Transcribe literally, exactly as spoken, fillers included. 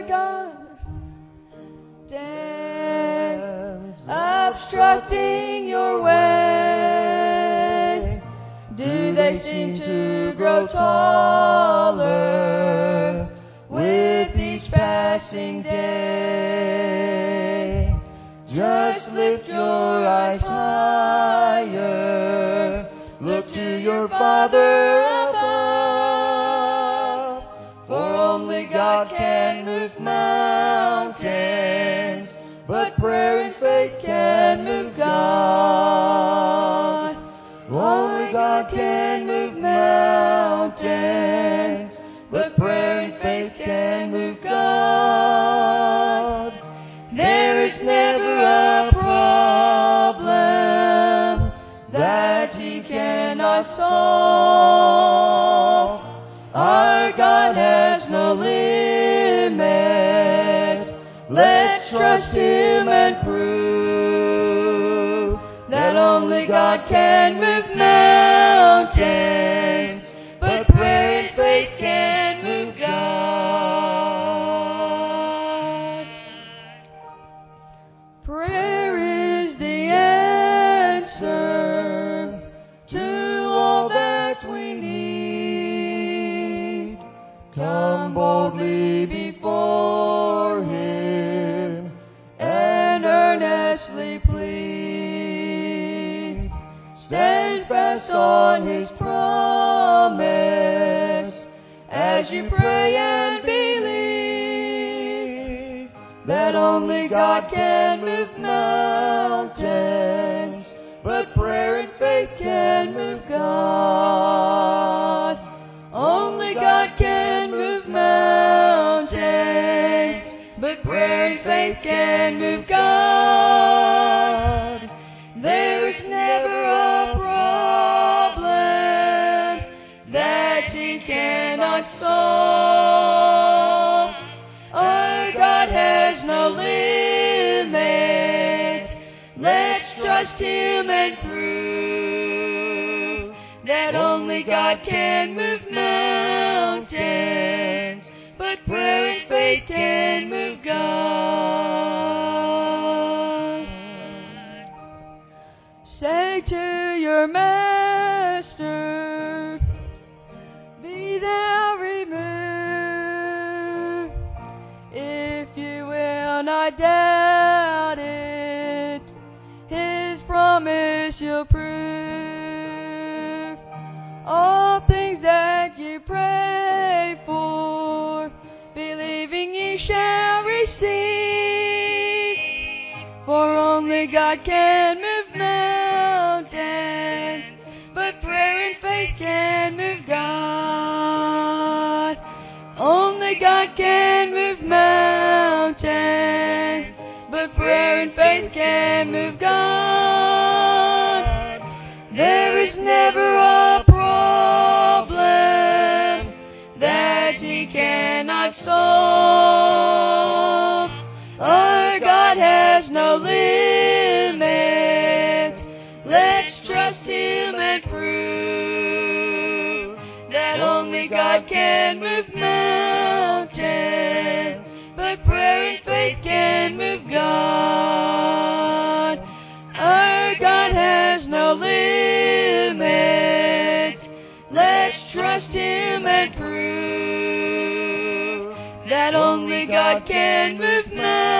mountains obstructing your way? Do they seem to grow taller with each passing day? Just lift your eyes higher, look to your Father above, for only God can move mountains, but prayer and faith can move God. Only God can move mountains, but prayer and faith can move God. There is never a problem that He cannot solve. Our God has no limit. Let's trust Him and prove that only God can move mountains, but prayer and faith can move God. Prayer is the answer to all that we need. Come boldly before Him and earnestly plead. Stand fast on His promise as you pray and believe that only God can move mountains, but prayer and faith can move God. Only God can move mountains, but prayer and faith can move God. There is never a problem that He cannot solve. Our God has no limit. Let's trust Him and prove that only God can move mountains, but prayer and faith can move God. Say to your Master, be thou removed. If you will not doubt it, His promise you'll prove. All things that you pray for, believing ye shall receive. For only God can move mountains, but prayer and faith can move God. Only God can move mountains, but prayer and faith can move God. There is never a problem that He cannot solve. Our God has no limit. Let's trust Him and prove that only God can move mountains, but prayer and faith can move God. Our God has no limit. Let's trust Him and prove that only God can move mountains,